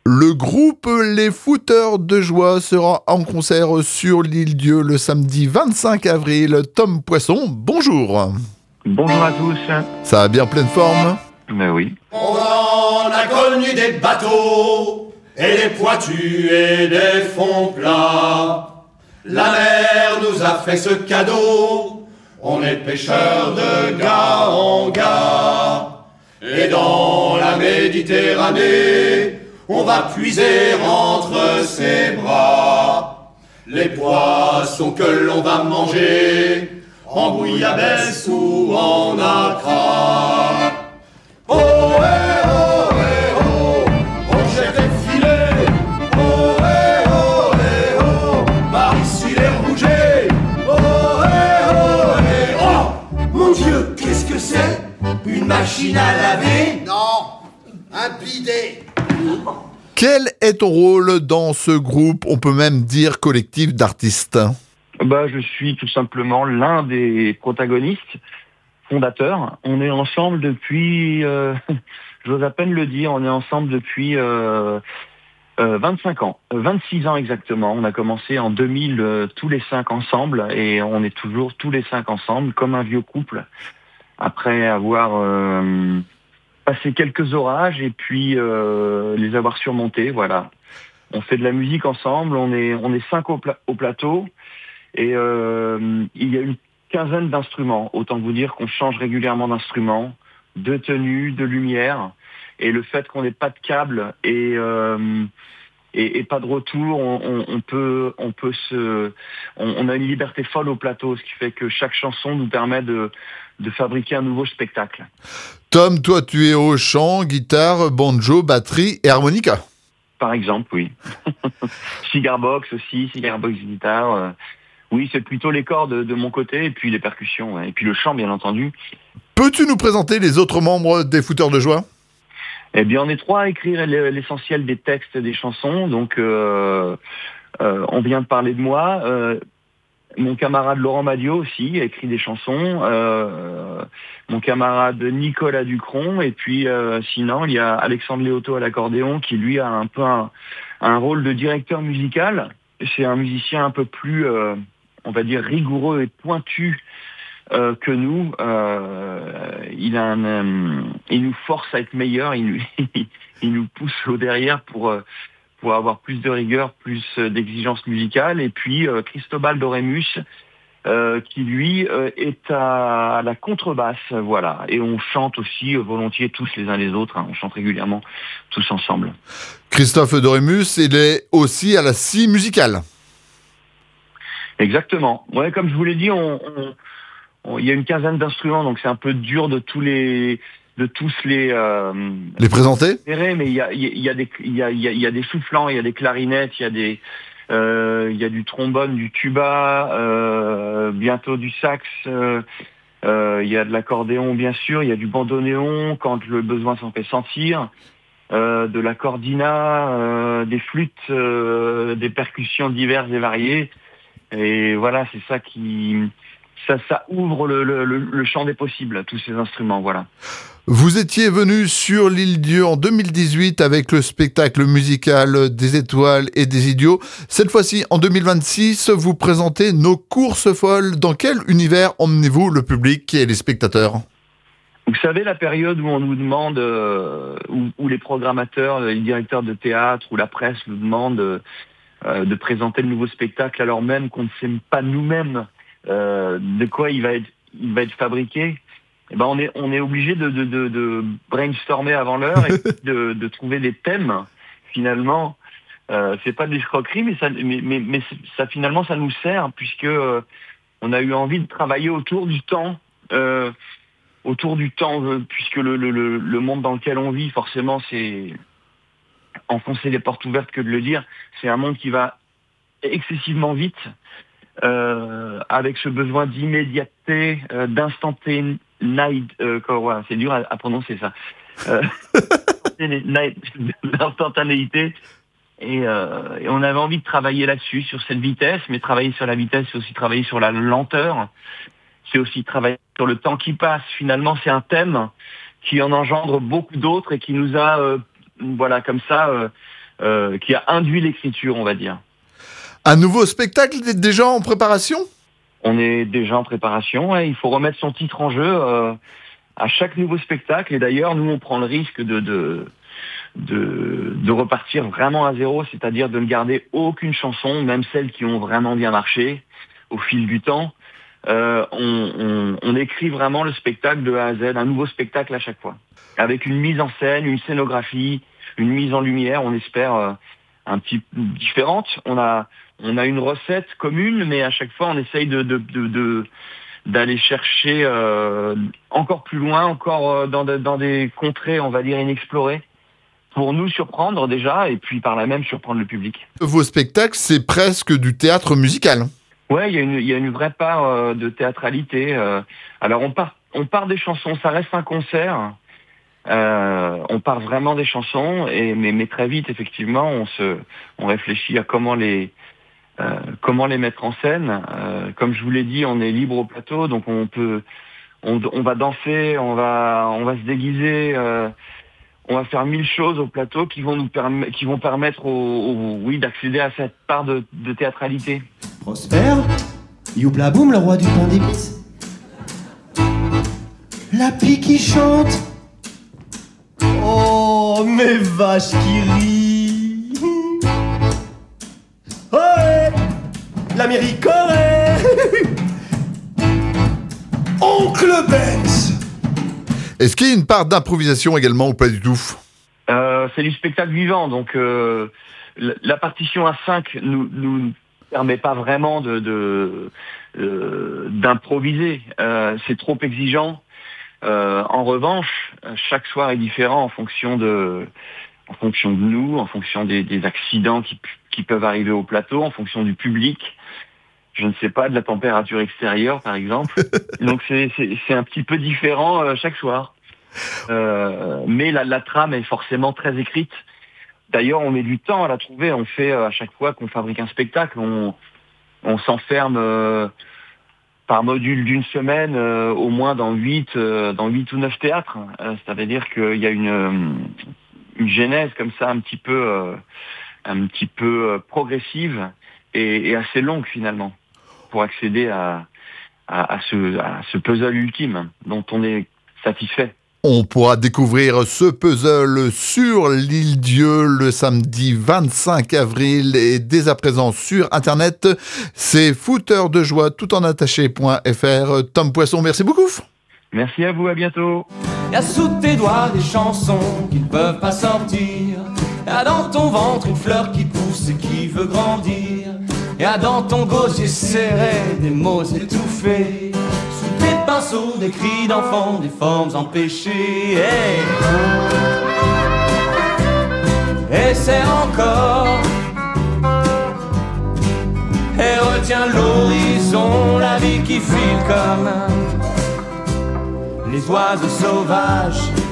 Le groupe Les Fouteurs de Joie sera en concert sur l'Île-Dieu le samedi 25 avril. Tom Poisson, bonjour. Bonjour à tous. Ça a bien pleine forme? Ben oui. On en a connu des bateaux et des pointus et des fonds plats. La mer nous a fait ce cadeau. On est pêcheurs de gars en gars. Et dans la Méditerranée, on va puiser entre ses bras les poissons que l'on va manger en bouillabaisse ou en accra. Oh, eh, oh, eh, oh, on jette les filets. Oh, eh, oh, par ici les rougets. Oh, eh, oh, mon Dieu, qu'est-ce que c'est? Une machine à laver? Non, un bidet. Quel est ton rôle dans ce groupe, on peut même dire collectif d'artistes? Je suis tout simplement l'un des protagonistes, fondateurs. On est ensemble depuis, j'ose à peine le dire, on est ensemble depuis 25 ans, 26 ans exactement. On a commencé en 2000 tous les 5 ensemble et on est toujours tous les 5 ensemble comme un vieux couple. Après avoir passé quelques orages et puis les avoir surmontés, voilà. On fait de la musique ensemble, on est 5 au plateau et il y a une quinzaine d'instruments. Autant vous dire qu'on change régulièrement d'instruments, de tenue, de lumière. Et le fait qu'on n'ait pas de câble et pas de retour, on a une liberté folle au plateau, ce qui fait que chaque chanson nous permet de fabriquer un nouveau spectacle. Tom, toi tu es au chant, guitare, banjo, batterie et harmonica. Par exemple, oui. Cigarbox aussi, cigarbox guitare. Oui, c'est plutôt les cordes de mon côté et puis les percussions, ouais. Et puis le chant, bien entendu. Peux-tu nous présenter les autres membres des Fouteurs de Joie? Eh bien, on est 3 à écrire l'essentiel des textes des chansons. Donc, on vient de parler de moi. Mon camarade Laurent Madio aussi a écrit des chansons. Mon camarade Nicolas Ducron. Et puis, sinon, il y a Alexandre Léoto à l'accordéon qui, lui, a un peu un rôle de directeur musical. C'est un musicien un peu plus, on va dire, rigoureux et pointu que nous. Il nous force à être meilleurs. Il nous pousse au derrière pour avoir plus de rigueur, plus d'exigence musicale. Et puis Cristobal Doremus, qui lui est à la contrebasse, voilà. Et on chante aussi volontiers tous les uns les autres. On chante régulièrement tous ensemble. Christophe Doremus, il est aussi à la scie musicale. Exactement. Ouais, comme je vous l'ai dit, il y a une quinzaine d'instruments, donc c'est un peu dur de tous les présenter. Mais il y a des soufflants, il y a des clarinettes, il y a du trombone, du tuba, bientôt du sax, il y a de l'accordéon bien sûr, il y a du bandoneon quand le besoin s'en fait sentir, de la cordina, des flûtes, des percussions diverses et variées. Et voilà, c'est ça ça ouvre le champ des possibles, tous ces instruments, voilà. Vous étiez venu sur l'Île-Dieu en 2018 avec le spectacle musical des étoiles et des idiots. Cette fois-ci, en 2026, vous présentez Nos courses folles. Dans quel univers emmenez-vous le public et les spectateurs? Vous savez, la période où on nous demande, où les programmateurs, les directeurs de théâtre ou la presse nous demandent de présenter le nouveau spectacle alors même qu'on ne sait pas nous-mêmes de quoi il va être fabriqué, eh ben on est obligé de brainstormer avant l'heure et de trouver des thèmes. Finalement, c'est pas de l'escroquerie, mais ça finalement ça nous sert puisque on a eu envie de travailler autour du temps, puisque le monde dans lequel on vit, forcément, c'est enfoncer les portes ouvertes que de le dire. C'est un monde qui va excessivement vite. Avec ce besoin d'immédiateté, c'est dur à prononcer ça, d'instantanéité, et on avait envie de travailler là-dessus, sur cette vitesse, mais travailler sur la vitesse, c'est aussi travailler sur la lenteur, c'est aussi travailler sur le temps qui passe. Finalement, c'est un thème qui en engendre beaucoup d'autres et qui nous a, comme ça, qui a induit l'écriture, on va dire. Un nouveau spectacle est déjà en préparation ? On est déjà en préparation. Il faut remettre son titre en jeu à chaque nouveau spectacle. Et d'ailleurs, nous, on prend le risque de repartir vraiment à zéro, c'est-à-dire de ne garder aucune chanson, même celles qui ont vraiment bien marché au fil du temps. On écrit vraiment le spectacle de A à Z, un nouveau spectacle à chaque fois, avec une mise en scène, une scénographie, une mise en lumière, on espère un petit différente. On a une recette commune, mais à chaque fois on essaye d'aller chercher encore plus loin, encore dans des contrées, on va dire, inexplorées, pour nous surprendre déjà, et puis par là même surprendre le public. Vos spectacles, c'est presque du théâtre musical. Ouais, il y a une vraie part de théâtralité. Alors on part des chansons, ça reste un concert. On part vraiment des chansons, mais très vite effectivement on réfléchit à comment les mettre en scène. Comme je vous l'ai dit, on est libre au plateau, donc on va danser, on va se déguiser, on va faire 1000 choses au plateau qui vont permettre d'accéder à cette part de théâtralité. Prosper, youpla boum, le roi du pain d'épices. La pie qui chante. Oh, mes vaches qui rient. Ouais, l'Amérique aurait. Oncle Benz. Est-ce qu'il y a une part d'improvisation également ou pas du tout ? C'est du spectacle vivant, donc la partition à 5 nous permet pas vraiment d'improviser. C'est trop exigeant. En revanche, chaque soir est différent en fonction de nous, en fonction des accidents qui peuvent arriver au plateau, en fonction du public. Je ne sais pas, de la température extérieure, par exemple. Donc c'est un petit peu différent chaque soir. Mais la trame est forcément très écrite. D'ailleurs, on met du temps à la trouver. On fait à chaque fois qu'on fabrique un spectacle, on s'enferme par module d'une semaine au moins dans 8 ou 9 théâtres. Ça veut dire qu'il y a une genèse comme ça un petit peu progressive et assez longue finalement pour accéder à ce puzzle ultime dont on est satisfait. On pourra découvrir ce puzzle sur l'Île-Dieu le samedi 25 avril et dès à présent sur Internet. C'est Fouteur de joie tout en attaché.fr. Tom Poisson, merci beaucoup. Merci à vous, à bientôt. Y'a sous tes doigts des chansons qui ne peuvent pas sortir. Y'a dans ton ventre une fleur qui pousse et qui veut grandir. Y'a dans ton gosier serré des mots étouffés. Sous tes pinceaux des cris d'enfants, des formes empêchées. Et c'est encore. Et retiens l'horizon, la vie qui file comme les oiseaux sauvages